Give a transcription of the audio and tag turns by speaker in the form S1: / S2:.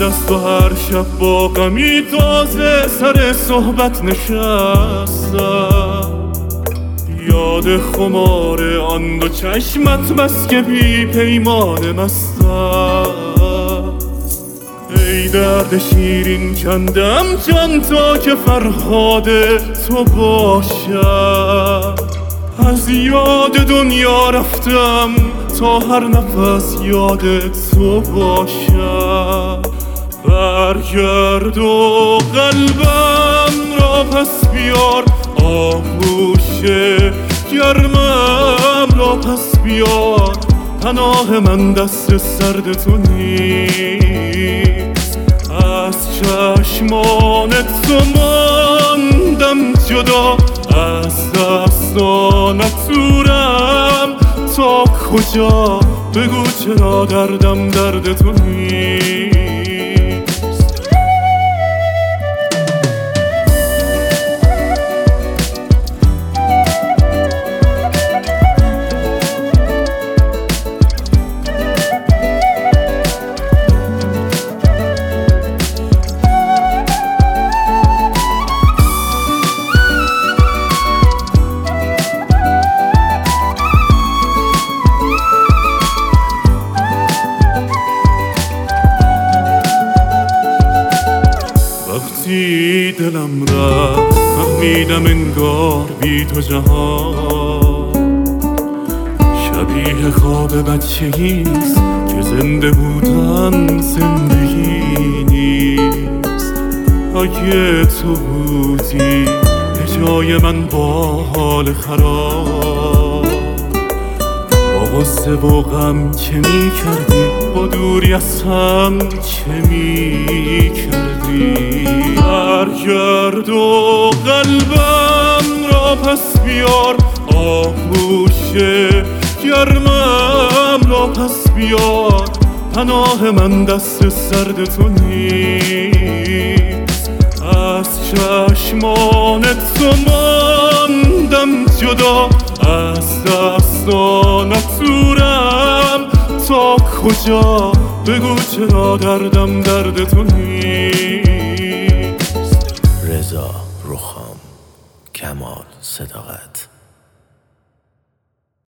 S1: است و هر شب با غمی تازه سر صحبت نشستم. یاد خمار آن دو چشمت بس که بی پیمان مستم. ای درد شیرین کندم جان تا که فرهاد تو باشم. از یاد دنیا رفتم تا هر نفس یاد تو باشم. برگرد و قلبم را پس بیار، آغوش گرمم را پس بیار. پناه من دست سرد تو نیست، از چشمان تو ماندم جدا. از دستانت دورم تا کجا، بگو چرا دردم درد تو نیست. وقتی دلم رفت فهمیدم انگار بی تو جهان شبیه خواب بچگیست که زنده بودن زندگی نیست. اگه تو بودی به جای من با حال خراب، با غصه و غم چه می کردی، با دوری از هم چه می کردی. برگرد و قلبم را پس بیار، آغوش گرمم را پس بیار. پناه من دست سرد تو نیست، از چشمان تو ماندم جدا. از دستانت دورم تا کجا، بگو چرا دردم درد تو نیست.
S2: رضا رخام، کمال صداقت.